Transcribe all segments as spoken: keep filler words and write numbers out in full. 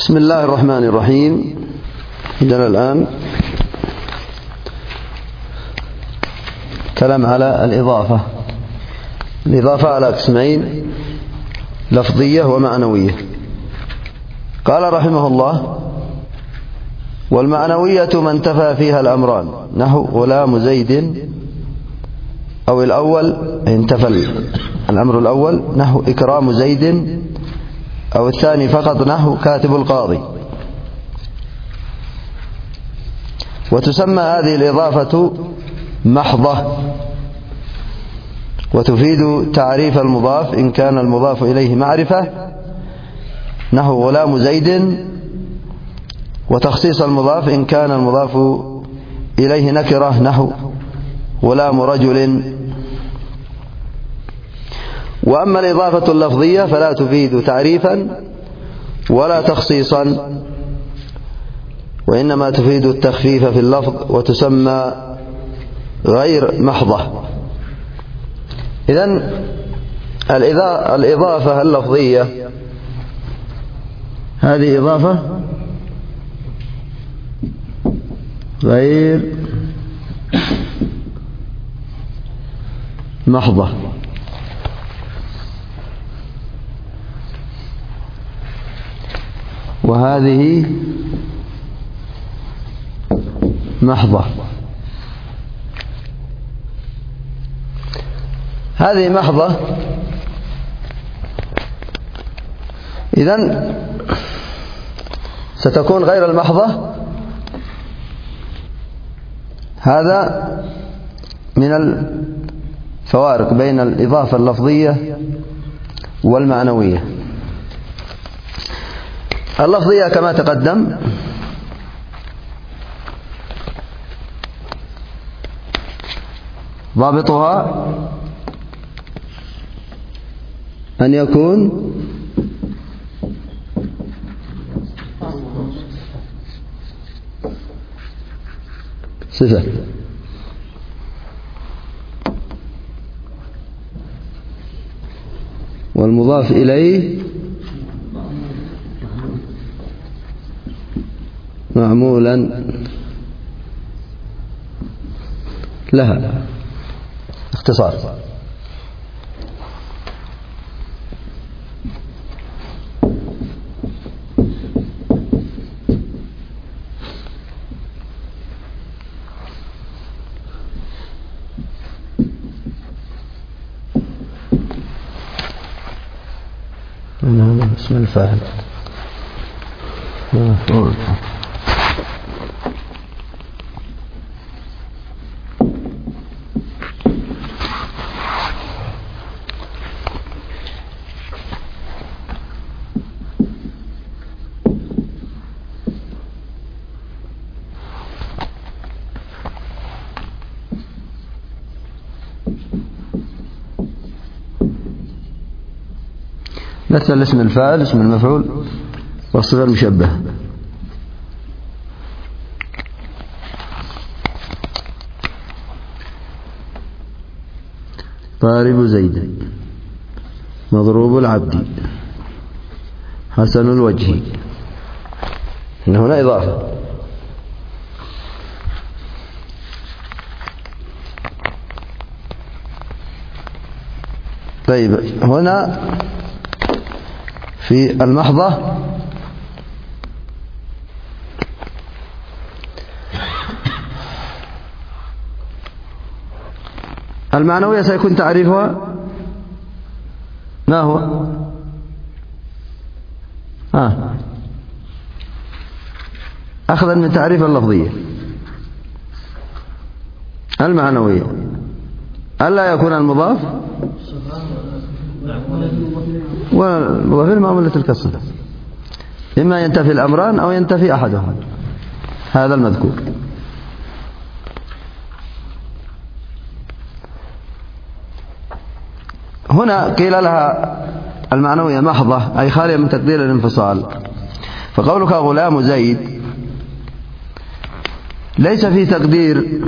بسم الله الرحمن الرحيم. عندنا الآن كلام على الإضافة. الإضافة على قسمين: لفظية ومعنوية. قال رحمه الله: والمعنوية ما انتفى فيها الأمران، نحو غلام زيد، أو الأول انتفى الأمر الأول نحو إكرام زيد، أو الثاني فقط نحو كاتب القاضي. وتسمى هذه الإضافة محضة، وتفيد تعريف المضاف إن كان المضاف إليه معرفة نحو غلام زيد، وتخصيص المضاف إن كان المضاف إليه نكرة نحو غلام رجل. وأما الإضافة اللفظية فلا تفيد تعريفا ولا تخصيصا، وإنما تفيد التخفيف في اللفظ، وتسمى غير محضة. إذن الإضافة اللفظية هذه إضافة غير محضة، وهذه محضة. هذه محضة. إذن ستكون غير المحضة. هذا من الفوارق بين الإضافة اللفظية والمعنوية. اللفظية كما تقدم ضابطها أن يكون صفة، والمضاف إليه معمولا لها. اختصار. اسم الفاعل مفعول. مثل اسم الفاعل، اسم المفعول، والصفة المشبهة. ضارب زيد، مضروب العبد، حسن الوجه. إن هنا إضافة. طيب، هنا في المحضة المعنوية سيكون تعريفها ما هو؟ آه. أخذا من تعريف اللفظية المعنوية ألا يكون المضاف والمضاف المعمولة الكسر، إما ينتفي الأمران أو ينتفي أحدهم، هذا المذكور. هنا قيل لها المعنوية محضة، أي خالية من تقدير الانفصال. فقولك غلام زيد ليس في تقدير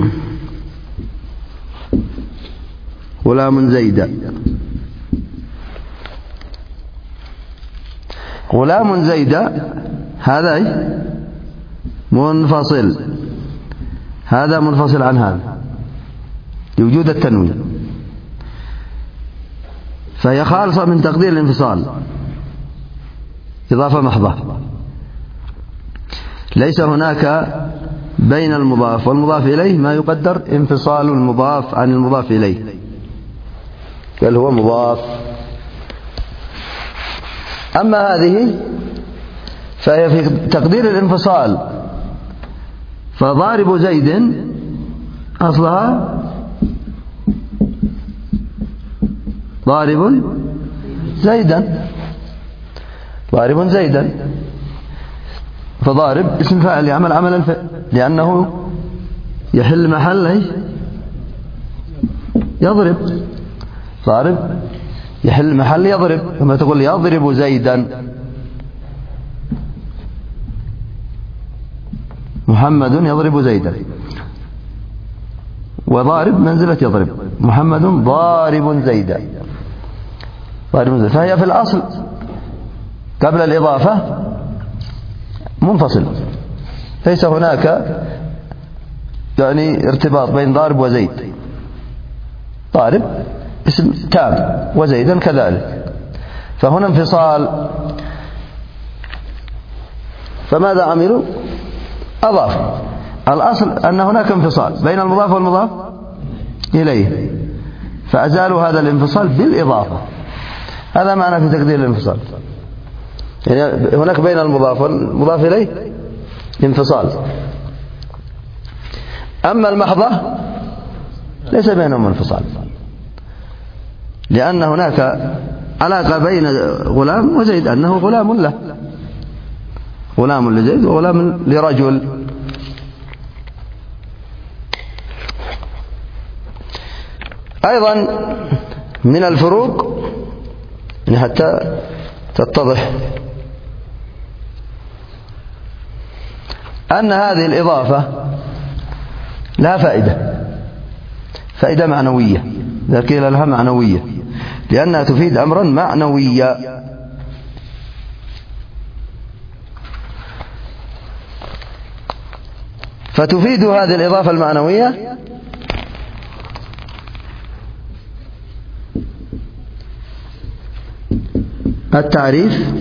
غلام زيد. غلام زيد هذا منفصل، هذا منفصل عن هذا لوجود التنوين، فهي خالصة من تقدير الانفصال، إضافة محضة. ليس هناك بين المضاف والمضاف إليه ما يقدر انفصال المضاف عن المضاف إليه، بل هو مضاف. أما هذه فهي في تقدير الانفصال، فضارب زيد أصلها ضارب زيدا، ضارب زيدا، فضارب اسم فاعل يعمل عمل الفعل لأنه يحل محل يضرب، ضارب يحل محل يضرب، كما تقول يضرب زيدا، محمد يضرب زيدا، وضارب منزلة يضرب، محمد ضارب زيدا، ضارب زيدا. فهي في الأصل قبل الإضافة منفصل، ليس هناك يعني ارتباط بين ضارب وزيد، ضارب اسم تام وزيدا كذلك، فهنا انفصال. فماذا عملوا؟ أضافوا. الأصل أن هناك انفصال بين المضاف والمضاف إليه، فأزالوا هذا الانفصال بالإضافة. هذا معنى في تقدير الانفصال، يعني هناك بين المضاف والمضاف إليه انفصال. أما المحضة ليس بينهم انفصال، لأن هناك علاقة بين غلام وزيد، أنه غلام له، غلام لزيد وغلام لرجل. أيضا من الفروق يعني حتى تتضح أن هذه الإضافة لها فائدة، فائدة معنوية، إذا قيل لها معنوية لأنها تفيد أمرا معنويا. فتفيد هذه الإضافة المعنوية التعريف،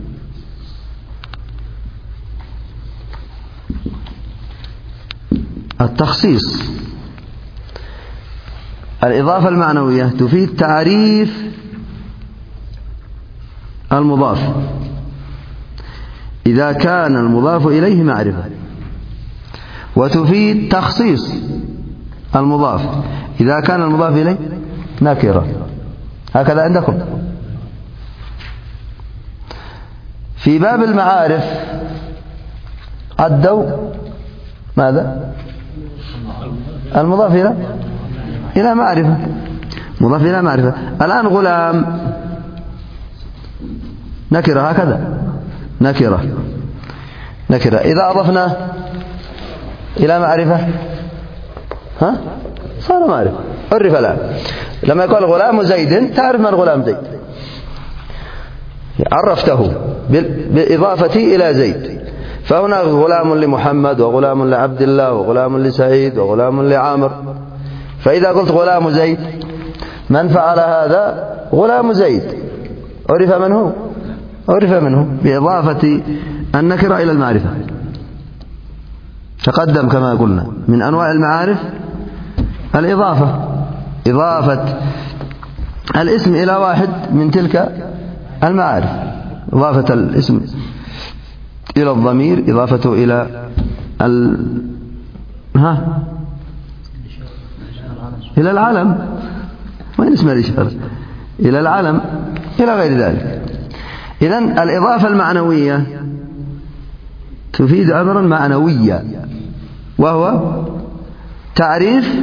التخصيص. الإضافة المعنوية تفيد تعريف المضاف إذا كان المضاف إليه معرفة، وتفيد تخصيص المضاف إذا كان المضاف إليه نكرة. هكذا عندكم في باب المعارف عدوا ماذا؟ المضاف إلى إلى معرفة، مضاف إلى معرفة. الآن غلام نكرة، هكذا نكرة نكرة. إذا أضفنا إلى معرفة ها صار معرفة، عرف الآن. لما يقول غلام زيد تعرف من غلام زيد، عرفته بالإضافة إلى زيد. فهنا غلام لمحمد وغلام لعبد الله وغلام لسعيد وغلام لعامر. فإذا قلت غلام زيد من فعل هذا؟ غلام زيد، عرف من هو؟ عرف منه بإضافة النكرة إلى المعرفة. تقدم كما قلنا من أنواع المعارف الإضافة، إضافة الاسم إلى واحد من تلك المعارف، إضافة الاسم إلى الضمير، إضافته إلى ال... ها إلى العلم، وين اسمه الإشارة؟ إلى العلم، إلى غير ذلك. إذن الإضافة المعنوية تفيد أمرا معنويا، وهو تعريف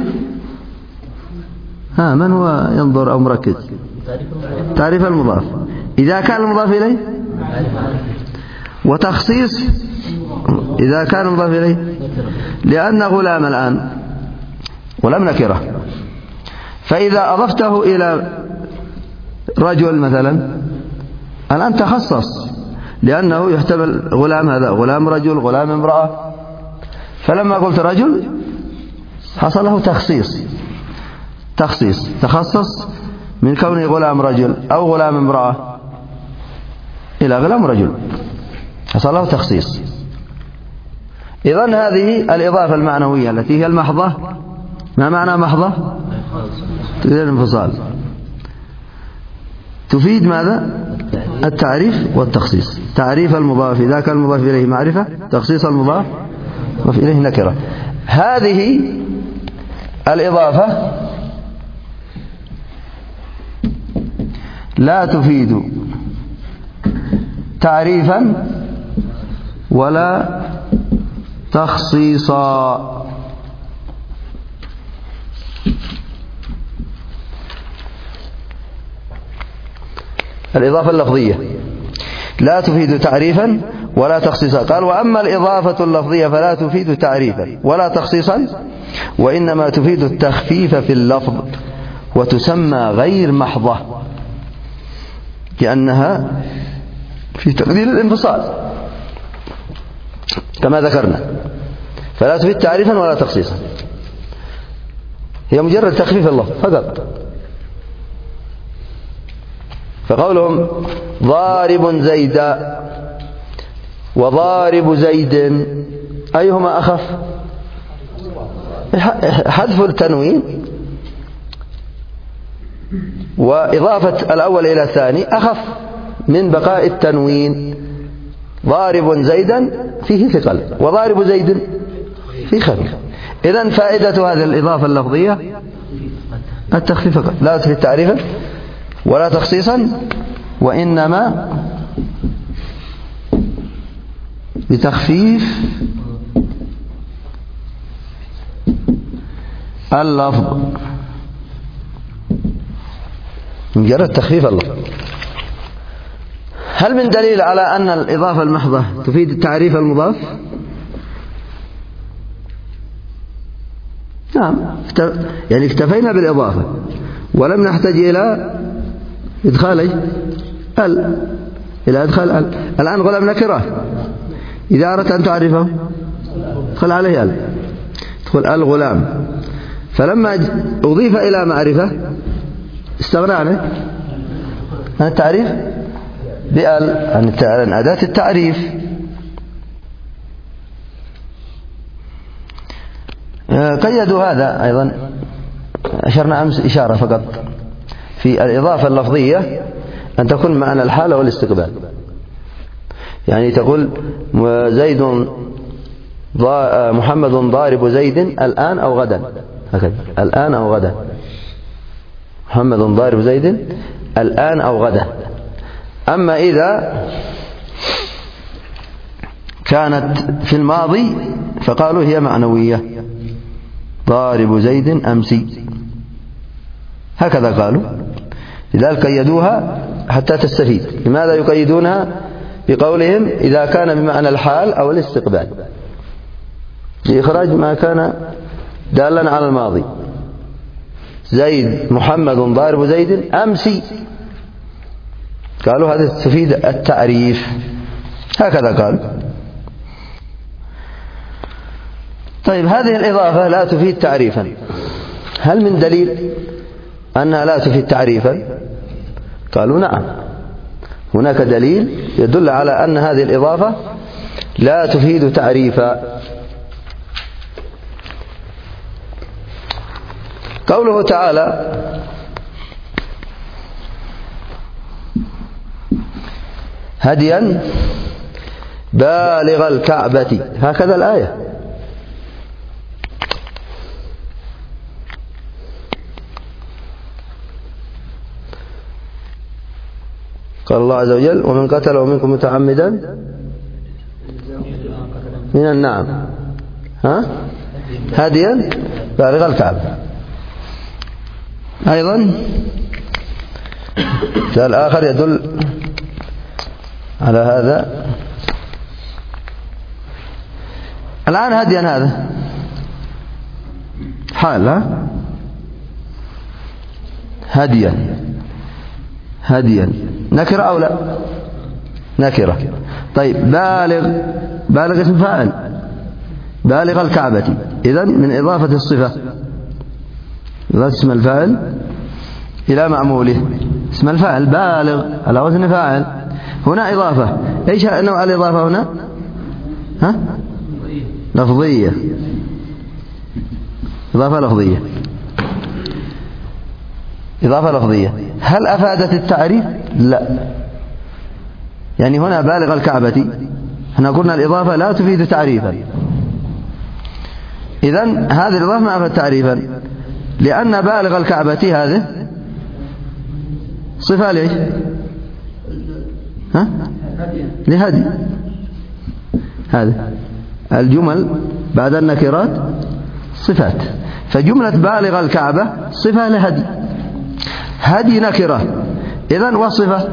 ها من هو ينظر أو مركز؟ تعريف المضاف إذا كان المضاف إليه، وتخصيص إذا كان المضاف إليه، لأن غلام الآن غلام نكرة، فإذا أضفته إلى رجل مثلا الآن تخصص، لأنه يحتمل غلام، هذا غلام رجل، غلام امرأة. فلما قلت رجل حصل له تخصيص تخصيص تخصص من كونه غلام رجل أو غلام امرأة إلى غلام رجل، حصل له تخصيص. إذن هذه الإضافة المعنوية التي هي المحضة. ما معنى محضة؟ تفيد الانفصال، تفيد ماذا؟ التعريف والتخصيص. تعريف المضاف إذا كان المضاف إليه معرفة، تخصيص المضاف المضاف إليه نكرة. هذه الإضافة لا تفيد تعريفا ولا تخصيصا. الإضافة اللفظية لا تفيد تعريفا ولا تخصيصا. قال: وأما الإضافة اللفظية فلا تفيد تعريفا ولا تخصيصا، وإنما تفيد التخفيف في اللفظ، وتسمى غير محضة لأنها في تقدير الانفصال كما ذكرنا. فلا تفيد تعريفا ولا تخصيصا، هي مجرد تخفيف اللفظ فقط. فقولهم ضارب زيدا وضارب زيد أيهما أخف؟ حذف التنوين وإضافة الأول إلى الثاني أخف من بقاء التنوين. ضارب زيدا فيه ثقل، وضارب زيد فيه خفيف. إذن فائدة هذه الإضافة اللفظية التخفيف فقط، لا تفيد تعريفا ولا تخصيصا، وإنما بتخفيف اللفظ، مجرد تخفيف اللفظ. هل من دليل على أن الإضافة المحضة تفيد تعريف المضاف؟ نعم، يعني اكتفينا بالإضافة ولم نحتاج إلى إدخال ال إلى إدخال ال. الآن غلام نكرة، إذا أردت أن تعرفه ادخل عليه ال، ادخل الغلام. فلما أضيف إلى معرفة استغنى عنه عن التعريف بال، عن أداة التعريف. قيدوا هذا أيضا، أشرنا أمس إشارة فقط في الإضافة اللفظية أن تكون معنى الحالة والاستقبال. يعني تقول زيد محمد ضارب زيد الآن أو غدا، هكذا، الآن أو غدا. محمد ضارب زيد الآن أو غدا. أما إذا كانت في الماضي فقالوا هي معنوية، ضارب زيد أمسي، هكذا قالوا. لذلك قيدوها حتى تستفيد. لماذا يقيدونها؟ بقولهم إذا كان بمعنى الحال أو الاستقبال، لإخراج ما كان دالا على الماضي. زيد محمد ضارب زيد أمسي، قالوا هذا تفيد التعريف، هكذا قال. طيب، هذه الإضافة لا تفيد تعريفا، هل من دليل أنها لا تفيد تعريفا؟ قالوا نعم، هناك دليل يدل على أن هذه الإضافة لا تفيد تعريفا. قوله تعالى: هديا بالغ الكعبة، هكذا الآية. قال الله عز وجل: ومن قتله منكم متعمدا من النعم ها هديا بالغ الكعبة. أيضا مثال آخر يدل على هذا. الآن هديا هذا حال، ها؟ هديا هديا نكرة أو لا؟ نكرة. طيب بالغ، بالغ اسم فاعل، بالغ الكعبة، إذن من إضافة الصفة، إضافة اسم الفاعل إلى معموله، اسم الفاعل بالغ على وزن فاعل، هنا إضافة. إيش نوع الإضافة هنا؟ ها؟ لفظية، إضافة لفظية، إضافة لفظية. هل أفادت التعريف؟ لا. يعني هنا بالغ الكعبة، احنا قلنا الإضافة لا تفيد تعريفا، إذن هذه الإضافة ما أفادت تعريفا، لأن بالغ الكعبة هذه صفة ليش؟ ها؟ لهدي. هذه الجمل بعد النكرات صفات، فجملة بالغ الكعبة صفة لهدي، هدي نكرة، إذن وصفة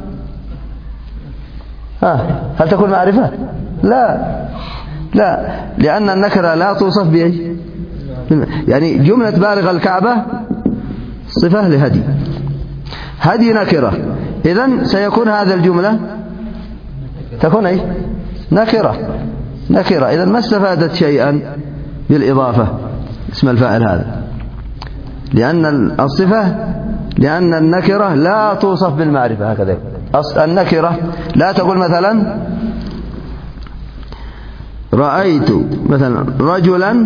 ها هل تكون معرفة؟ لا لا، لأن النكرة لا توصف بأي، يعني جملة بالغ الكعبة صفة لهدي، هدي نكرة، إذن سيكون هذا الجملة تكون أي نكرة، نكرة، إذن ما استفادت شيئا بالإضافة اسم الفاعل هذا، لأن الصفة، لأن النكرة لا توصف بالمعرفة. هكذا النكرة لا تقول مثلا رأيت مثلا رجلا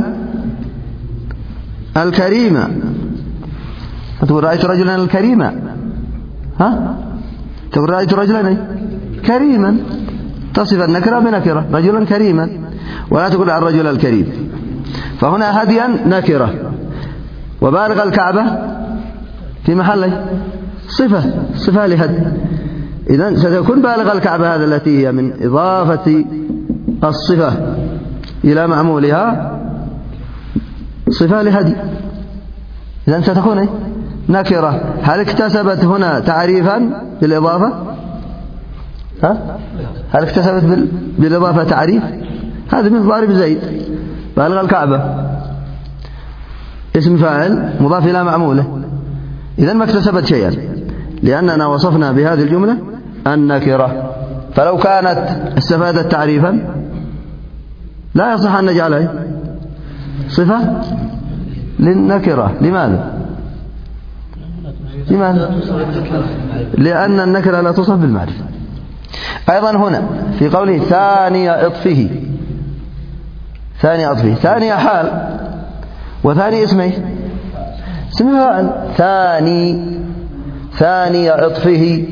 الكريما، تقول رأيت رجلا الكريما، ها تقول رأيت رجلا كريما، تصف النكرة بنكرة، رجلا كريما، ولا تقول عن الرجل الكريم. فهنا هديا نكرة، وبالغ الكعبة في محل صفة، صفة لهدي، إذن ستكون بالغ الكعبة هذا التي هي من إضافة الصفة إلى معمولها صفة لهدي، إذن ستكون نكرة. هل اكتسبت هنا تعريفا بالإضافة؟ ها؟ هل اكتسبت بالإضافة تعريف؟ هذا من ضارب زيد، بالغ الكعبة اسم فاعل مضاف إلى معموله، إذن ما اكتسبت شيئا، لأننا وصفنا بهذه الجملة النكرة. فلو كانت استفادت تعريفا لا يصح أن نجعلها صفة للنكرة. لماذا؟ لماذا؟ لأن النكرة لا توصف بالمعرفة. أيضا هنا في قوله ثاني عطفه، ثاني عطفه، ثاني حال وثاني اسمه اسم فاعل، ثاني، ثاني عطفه،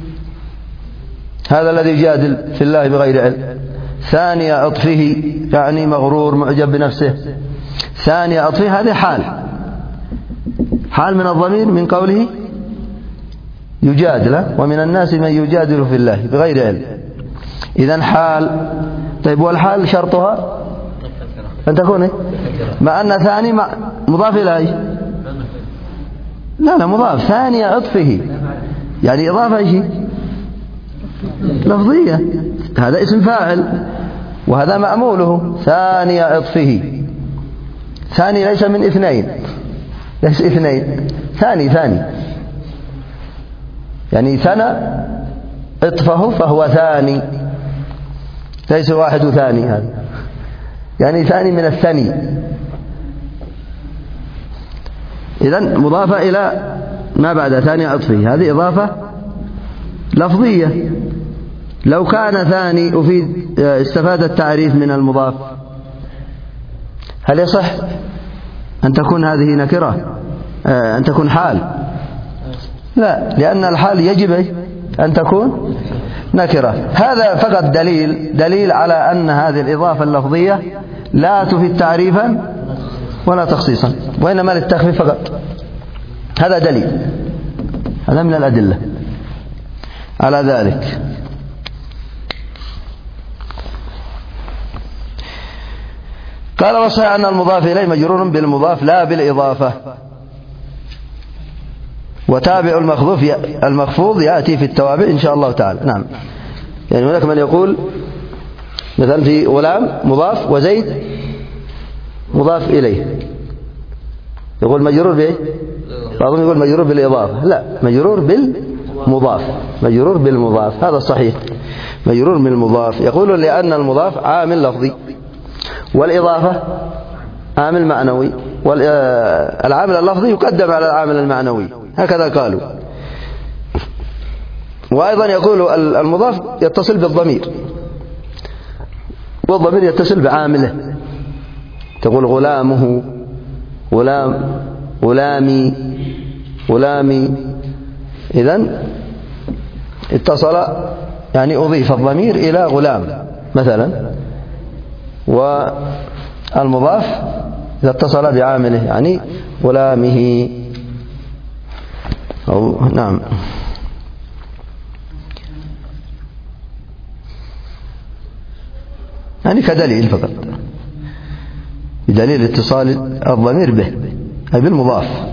هذا الذي يجادل في الله بغير علم، ثاني عطفه يعني مغرور معجب بنفسه، ثاني عطفه هذه حال، حال من الضمير من قوله يجادل، ومن الناس من يجادل في الله بغير علم، إذن حال. طيب والحال شرطها أن تكون مع أن ثاني مضاف إلى أي؟ لا لا مضاف، ثاني عطفه يعني إضافة شيء لفظية، هذا اسم فاعل وهذا مأموله، ثاني عطفه، ثاني ليس من اثنين، ليس اثنين، ثاني ثاني يعني ثنى عطفه فهو ثاني، ليس واحد ثاني، هذا يعني ثاني من الثني، إذن مضافة إلى ما بعد ثاني عطفه، هذه إضافة لفظية. لو كان ثاني أفيد استفاد التعريف من المضاف، هل يصح أن تكون هذه نكرة، أن تكون حال؟ لا، لأن الحال يجب أن تكون نكرة. هذا فقط دليل دليل على أن هذه الإضافة اللفظية لا تفيد تعريفا ولا تخصيصا، وإنما للتخفيف فقط. هذا دليل، هذا من الأدلة على ذلك. قال وصح أن المضاف إليه مجرور بالمضاف لا بالإضافة، وتابع المخفوض المخفوض يأتي في التوابع إن شاء الله تعالى. نعم، يعني هناك من يقول مثلا في غلام مضاف وزيد مضاف إليه، يقول مجرور بإيه؟ بعضهم يقول مجرور بالإضافة، لا، مجرور بالمضاف، مجرور بالمضاف، هذا الصحيح. مجرور من المضاف. يقول لأن المضاف عامل لفظي والإضافة عامل معنوي، والعامل اللفظي يقدم على العامل المعنوي، هكذا قالوا. وأيضا يقول المضاف يتصل بالضمير، والضمير يتصل بعامله، تقول غلامه، غلام، غلامي، غلامي. إذن اتصل يعني أضيف الضمير إلى غلام مثلا. والمضاف إذا اتصل بعامله يعني غلامه أو نعم. يعني كدليل فقط، بدليل اتصال الضمير به أي بالمضاف.